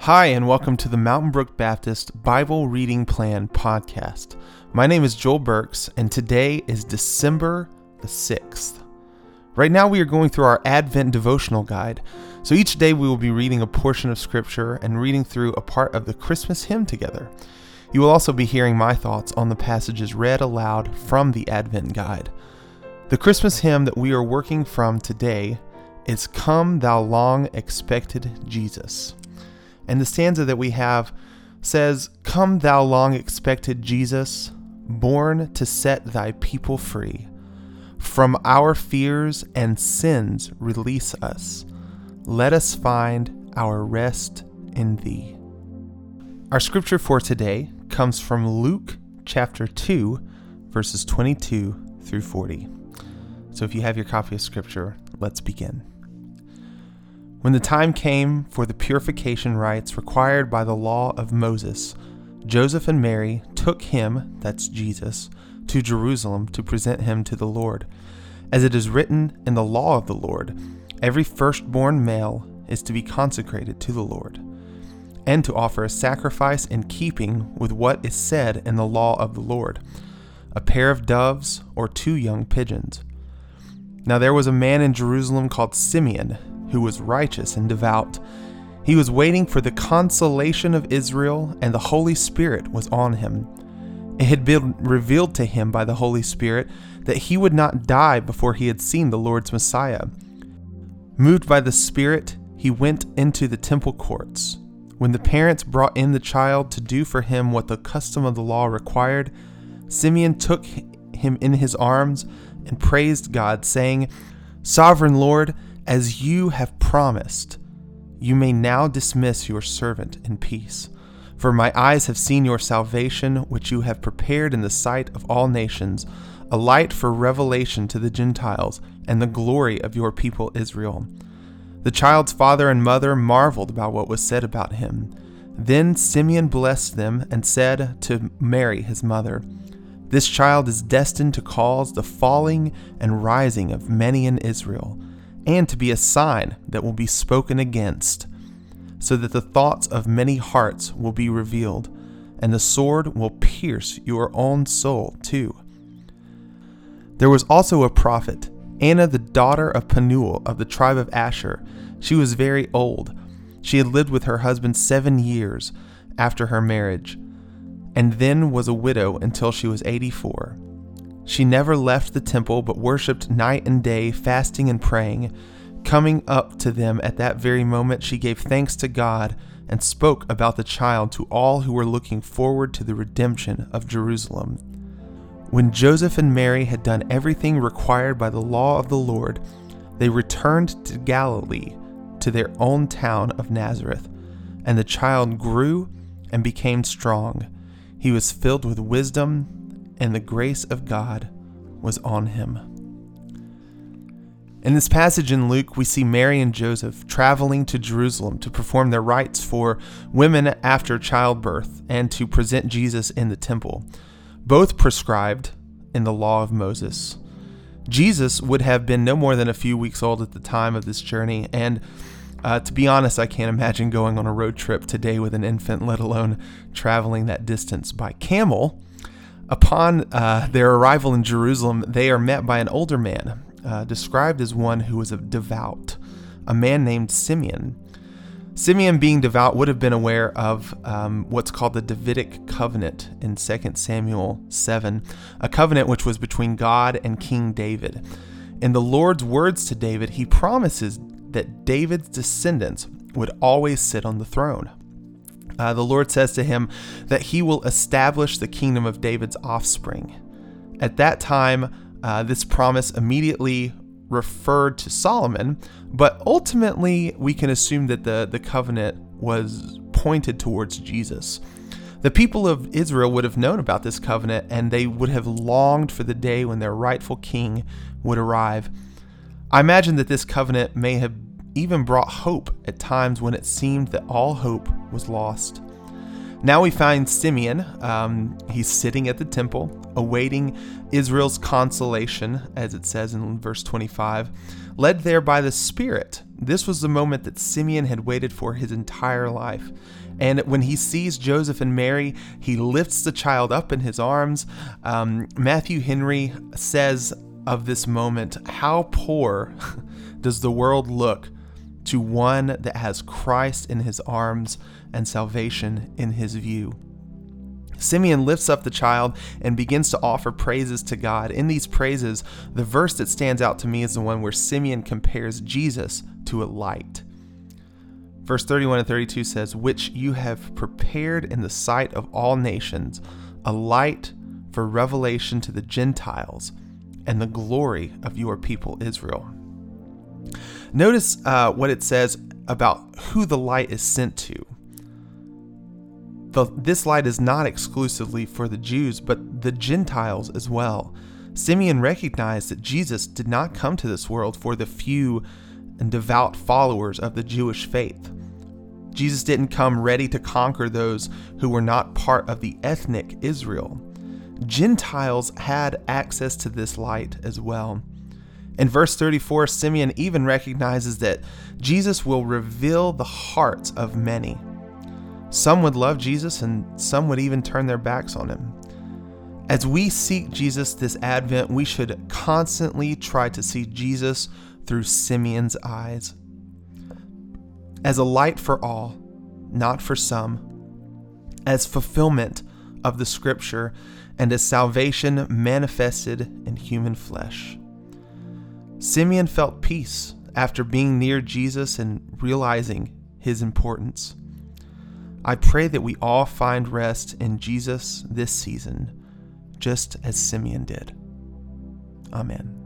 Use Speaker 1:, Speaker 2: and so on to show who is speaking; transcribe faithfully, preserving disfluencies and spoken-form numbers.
Speaker 1: Hi, and welcome to the Mountain Brook Baptist Bible Reading Plan podcast. My name is Joel Burks, and today is December the sixth. Right now we are going through our Advent devotional guide, so each day we will be reading a portion of Scripture and reading through a part of the Christmas hymn together. You will also be hearing my thoughts on the passages read aloud from the Advent guide. The Christmas hymn that we are working from today is Come Thou Long Expected Jesus. And the stanza that we have says, Come thou long expected Jesus, born to set thy people free. From our fears and sins release us. Let us find our rest in thee. Our scripture for today comes from Luke chapter two, verses twenty-two through forty. So if you have your copy of scripture, let's begin. When the time came for the purification rites required by the law of Moses, Joseph and Mary took him, that's Jesus, to Jerusalem to present him to the Lord. As it is written in the law of the Lord, every firstborn male is to be consecrated to the Lord, and to offer a sacrifice in keeping with what is said in the law of the Lord, a pair of doves or two young pigeons. Now there was a man in Jerusalem called Simeon, who was righteous and devout. He was waiting for the consolation of Israel, and the Holy Spirit was on him. It had been revealed to him by the Holy Spirit that he would not die before he had seen the Lord's Messiah. Moved by the Spirit, he went into the temple courts. When the parents brought in the child to do for him what the custom of the law required, Simeon took him in his arms and praised God, saying, Sovereign Lord, as you have promised, you may now dismiss your servant in peace. For my eyes have seen your salvation, which you have prepared in the sight of all nations, a light for revelation to the Gentiles, and the glory of your people Israel. The child's father and mother marveled about what was said about him. Then Simeon blessed them and said to Mary his mother, This child is destined to cause the falling and rising of many in Israel, and to be a sign that will be spoken against, so that the thoughts of many hearts will be revealed, and the sword will pierce your own soul too. There was also a prophet, Anna the daughter of Penuel of the tribe of Asher. She was very old. She had lived with her husband seven years after her marriage, and then was a widow until she was eighty-four. She never left the temple, but worshipped night and day, fasting and praying. Coming up to them at that very moment, she gave thanks to God and spoke about the child to all who were looking forward to the redemption of Jerusalem. When Joseph and Mary had done everything required by the law of the Lord, they returned to Galilee, to their own town of Nazareth. And the child grew and became strong. He was filled with wisdom, and the grace of God was on him. In this passage in Luke, we see Mary and Joseph traveling to Jerusalem to perform their rites for women after childbirth and to present Jesus in the temple, both prescribed in the law of Moses. Jesus would have been no more than a few weeks old at the time of this journey, and uh, to be honest, I can't imagine going on a road trip today with an infant, let alone traveling that distance by camel. Upon uh, their arrival in Jerusalem, they are met by an older man, uh, described as one who was a devout, a man named Simeon. Simeon, being devout, would have been aware of um, what's called the Davidic covenant in Second Samuel seven, a covenant which was between God and King David. In the Lord's words to David, he promises that David's descendants would always sit on the throne. Uh, the Lord says to him that he will establish the kingdom of David's offspring. At that time, uh, this promise immediately referred to Solomon, but ultimately we can assume that the, the covenant was pointed towards Jesus. The people of Israel would have known about this covenant, and they would have longed for the day when their rightful king would arrive. I imagine that this covenant may have even brought hope at times when it seemed that all hope was lost. Now we find Simeon. Um, he's sitting at the temple, awaiting Israel's consolation, as it says in verse twenty-five, led there by the Spirit This was the moment that Simeon had waited for his entire life. And when he sees Joseph and Mary, he lifts the child up in his arms. Um, Matthew Henry says of this moment, "How poor does the world look to one that has Christ in his arms and salvation in his view." Simeon lifts up the child and begins to offer praises to God. In these praises, the verse that stands out to me is the one where Simeon compares Jesus to a light. Verse thirty-one and thirty-two says, "Which you have prepared in the sight of all nations, a light for revelation to the Gentiles, and the glory of your people Israel." Notice uh, what it says about who the light is sent to. The, this light is not exclusively for the Jews, but the Gentiles as well. Simeon recognized that Jesus did not come to this world for the few and devout followers of the Jewish faith. Jesus didn't come ready to conquer those who were not part of the ethnic Israel. Gentiles had access to this light as well. In verse thirty-four, Simeon even recognizes that Jesus will reveal the hearts of many. Some would love Jesus and some would even turn their backs on him. As we seek Jesus this Advent, we should constantly try to see Jesus through Simeon's eyes. As a light for all, not for some. As fulfillment of the scripture, and as salvation manifested in human flesh. Simeon felt peace after being near Jesus and realizing his importance. I pray that we all find rest in Jesus this season, just as Simeon did. Amen.